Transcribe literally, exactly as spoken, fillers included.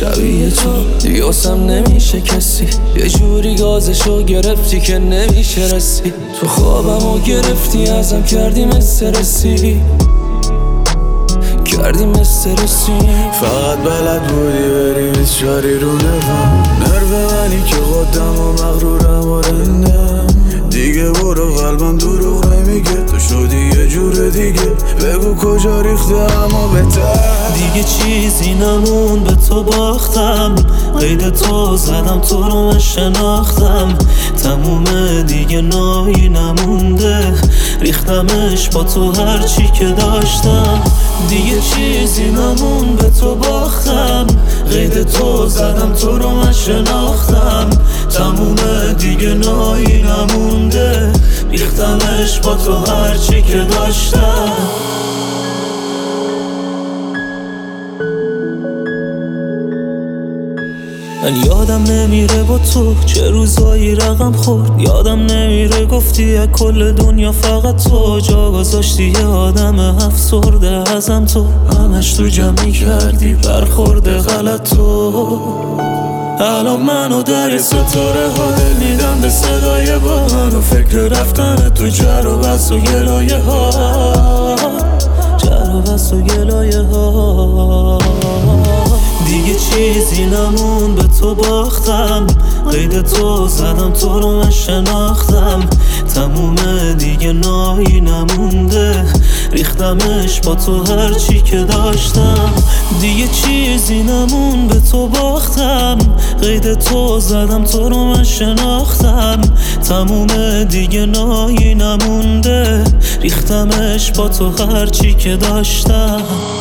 شبیه تو دیگه واسم نمیشه کسی، یه جوری گازشو گرفتی که نمیشه رسی. تو خوابمو گرفتی ازم کردی استرسی، کردی استرسی. فقط بلد بودی بری بیچاری رو نفهم، نرو منی که خودم و مغرورم و رندم. دیگه برو قلبم دروغ نمیگه، تو شدی یه جور دیگه. بگو کجا ریخته اما بهتر. دیگه چیزی نمون به تو باختم، قید تو زدم تو رو من شناختم. تمومه دیگه نایی نمونده، ریختمش با تو هرچی که داشتم. دیگه چیزی نمون به تو باختم، قید تو زدم تو رو من شناختم. تمومه دیگه نایی نمونده، ریختمش با تو هرچی که داشتم. من یادم نمیره با تو چه روزایی رقم خورد، یادم نمیره گفتی از کل دنیا فقط تو جا گذاشتی. یه آدم افسرده ازم تو، همش تو جمعی کردی برخورده غلط تو. الان منو در ستاره ها دل میدم به صدای باران و فکر رفتن تو جر و بس و گلایه ها، جر و بس و گلایه ها. دیگه چیزی نمون به تو باختم، قید تو زدم تو رو من شناختم. تمومه دیگه نایی نمونده، ریختمش با تو هرچی که داشتم. دیگه چیزی نمون به تو باختم، قید تو زدم تو رو من شناختم. تمومه دیگه نایی نمونده، ریختمش با تو هرچی که داشتم.